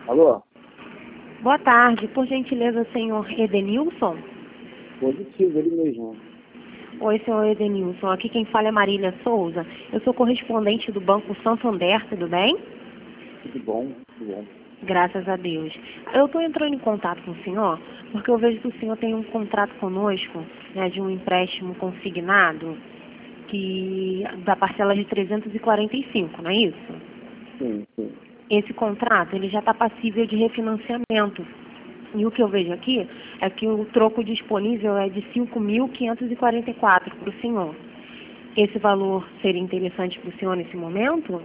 Alô? Boa tarde, por gentileza, senhor Edenilson? Positivo, ele mesmo. Oi, senhor Edenilson, aqui quem fala é Marília Souza. Eu sou correspondente do Banco Santander, tudo bem? Tudo bom, tudo bom. Graças a Deus. Eu estou entrando em contato com o senhor porque eu vejo que o senhor tem um contrato conosco, né, de um empréstimo consignado da parcela de 345, não é isso? Sim, sim. Esse contrato ele já está passível de refinanciamento. E o que eu vejo aqui é que o troco disponível é de 5.544 para o senhor. Esse valor seria interessante para o senhor nesse momento?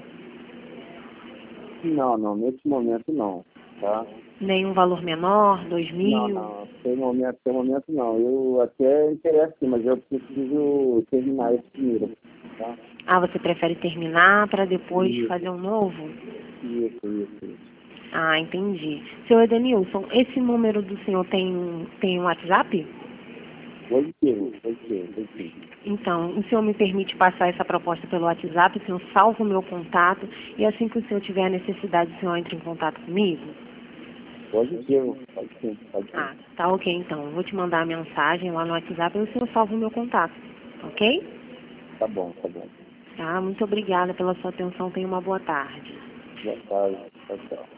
Não, nesse momento não, tá? Nenhum valor menor, 2.000? Não, tem momento não. Eu até interesso, sim, mas eu preciso terminar esse primeiro, tá? Ah, você prefere terminar para depois Isso, fazer um novo? isso. Ah, entendi. Senhor Edenilson, esse número do senhor tem um WhatsApp? Positivo. Então, o senhor me permite passar essa proposta pelo WhatsApp, o senhor salva o meu contato e assim que o senhor tiver a necessidade, o senhor entra em contato comigo? Positivo, pode sim. Ah, tá ok então. Eu vou te mandar a mensagem lá no WhatsApp e o senhor salva o meu contato, ok? Tá bom. Tá, muito obrigada pela sua atenção. Tenha uma boa tarde. Boa tarde, tchau.